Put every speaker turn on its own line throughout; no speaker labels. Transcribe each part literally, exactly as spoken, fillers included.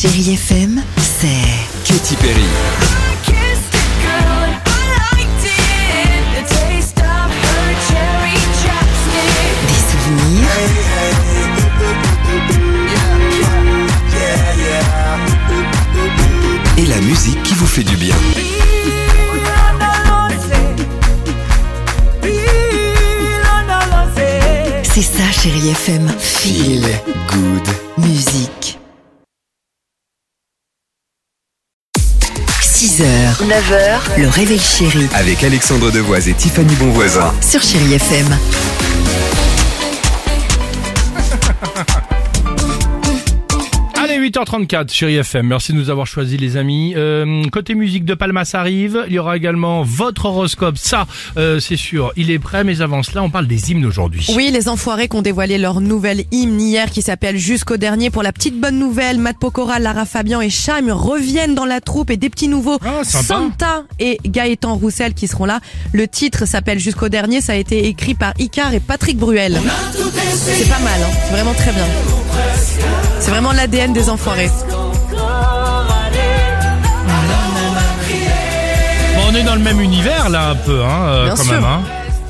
Chérie F M, c'est
Katy Perry.
des souvenirs,
Et la musique qui vous fait du bien.
c'est ça Chérie F M,
Feel good.
musique. six heures, neuf heures, le réveil chéri
Avec Alexandre Devoise et Tiffany Bonvoisin.
sur Chérie F M.
Allez, huit heures trente-quatre, Chérie F M. Merci de nous avoir choisis, les amis. Euh, côté musique de Palmas arrive. Il y aura également votre horoscope. Ça, euh, c'est sûr, il est prêt. Mais avant cela, on parle des hymnes aujourd'hui.
Oui, les Enfoirés qui ont dévoilé leur nouvelle hymne hier qui s'appelle Jusqu'au dernier. Pour la petite bonne nouvelle, Matt Pokora, Lara Fabian et Chaim reviennent dans la troupe et des petits nouveaux,
Ah, sympa.
Santa et Gaëtan Roussel qui seront là. Le titre s'appelle Jusqu'au dernier, ça a été écrit par Icar et Patrick Bruel. C'est pas mal, hein, c'est vraiment très bien. C'est vraiment l'A D N des Enfoirés.
Bon, on est dans le même univers, là, un peu, hein, euh,
Bien
quand
sûr.
même, hein.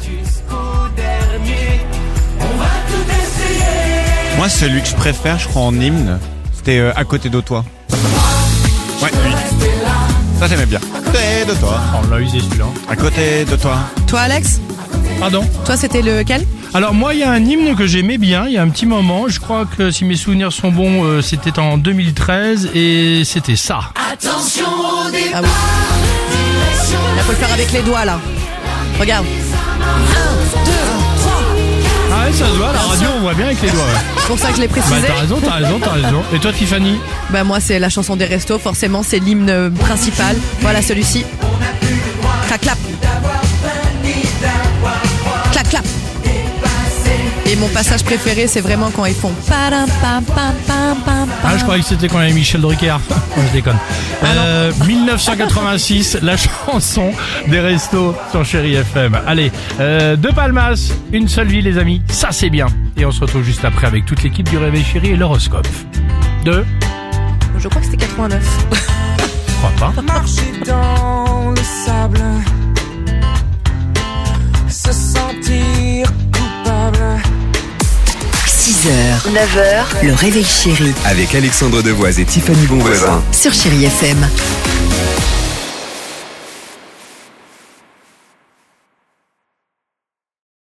Moi, celui que je préfère, je crois, en hymne, c'était euh, À côté de toi. Ouais, lui. Ça, j'aimais bien. À côté de toi.
Oh, on l'a usé, celui-là.
À côté de toi.
Toi Alex,
Pardon?
toi c'était lequel?
Alors moi, il y a un hymne que j'aimais bien, il y a un petit moment, je crois que si mes souvenirs sont bons, euh, c'était en deux mille treize et c'était ça.
Ah oui. Là faut le faire avec les doigts là. Regarde.
Ah ouais, ça se voit, à la radio, on voit bien avec les doigts. Ouais.
C'est pour ça que je l'ai
Bah
précisé.
t'as raison, t'as raison, t'as raison. Et toi, Tiffany?
Bah moi c'est la chanson des restos, forcément c'est l'hymne principal. Voilà celui-ci. Clac clap. Clac clap. Et mon passage préféré c'est vraiment quand ils font padam, pam, pam, pam, pam,
Ah,
pam.
je croyais que c'était quand il y avait Michel Drucker. Non, je déconne. Euh, dix-neuf cent quatre-vingt-six, la chanson des restos sur Chérie F M. Allez, euh, deux Palmas, une seule vie, les amis. Ça, c'est bien. Et on se retrouve juste après avec toute l'équipe du Réveil Chéri et l'horoscope. Deux,
Je crois que c'était quatre-vingt-neuf.
je crois pas.
Marcher dans le sable, se sentir coupable.
six heures, neuf heures, le réveil chéri
Avec Alexandre Devoise et Tiffany Bonvoisin.
sur Chérie F M.